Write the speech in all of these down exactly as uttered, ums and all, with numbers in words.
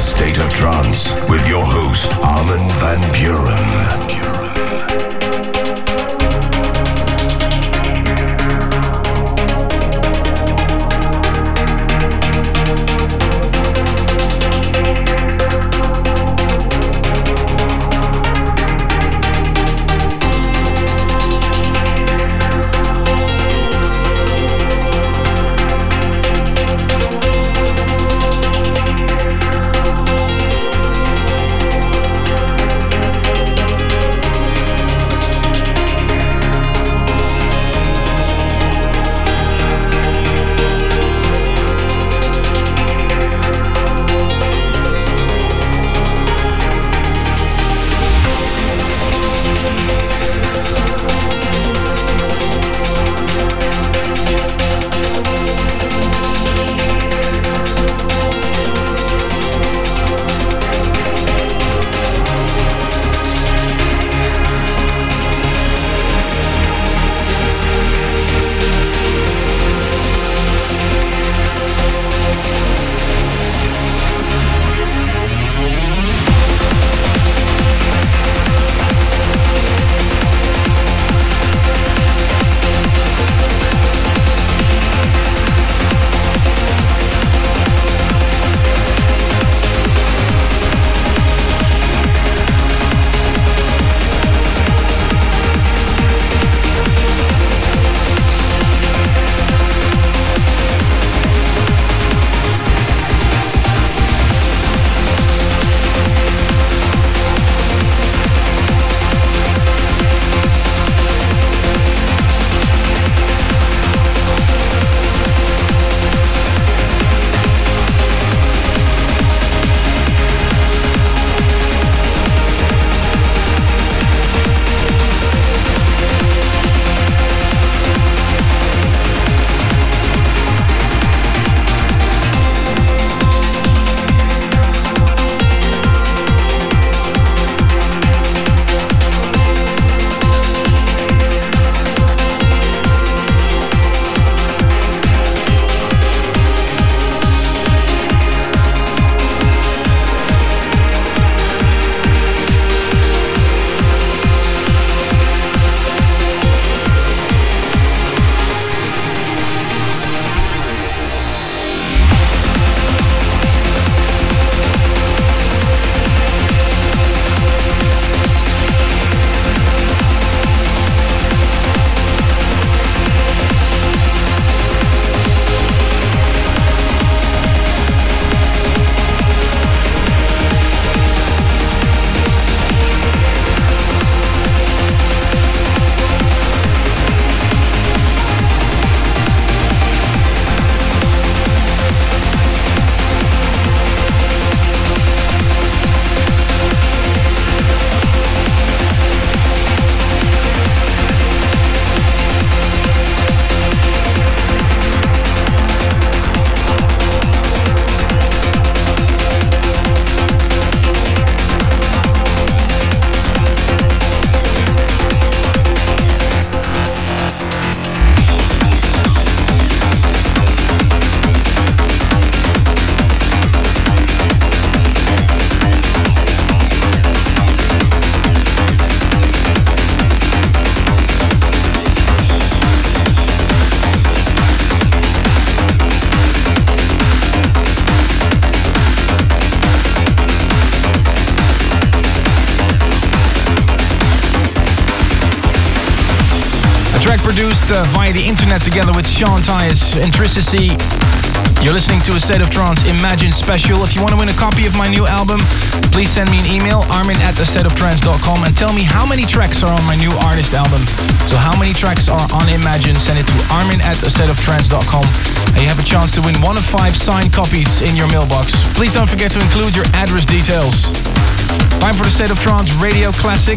State of Trance with your host, Armin van Buuren. Produced uh, via the internet together with Sean Tyas, Intricacy. You're listening to A State of Trance Imagine Special. If you want to win a copy of my new album, please send me an email, armin at a state of trance dot com, and tell me how many tracks are on my new artist album. So how many tracks are on Imagine? Send it to armin at a state of trance dot com, and you have a chance to win one of five signed copies in your mailbox. Please don't forget to include your address details. Time for the State of Trance Radio Classic.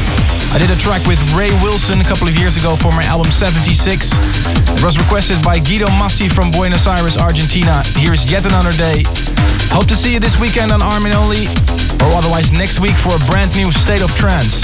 I did a track with Ray Wilson a couple of years ago for my album seventy-six. It was requested by Guido Massi from Buenos Aires, Argentina. Here's Yet Another Day. Hope to see you this weekend on Armin Only, or otherwise next week for a brand new State of Trance.